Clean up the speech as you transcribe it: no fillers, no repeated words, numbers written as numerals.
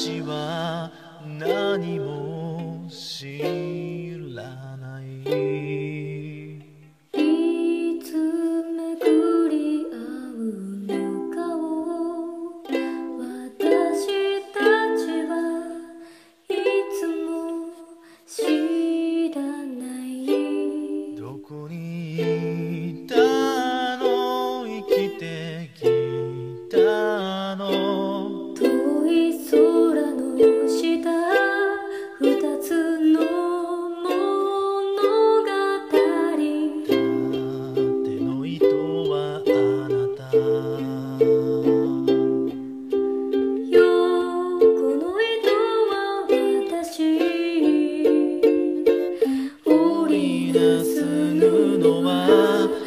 私は何も知らない。 いつめくり合うのかを私たちはいつも知らない。 どこにいたの、生きてきたの、 遠い空の下、二つの物語。 縦の糸はあなた、 横の糸は私。 織りなす布は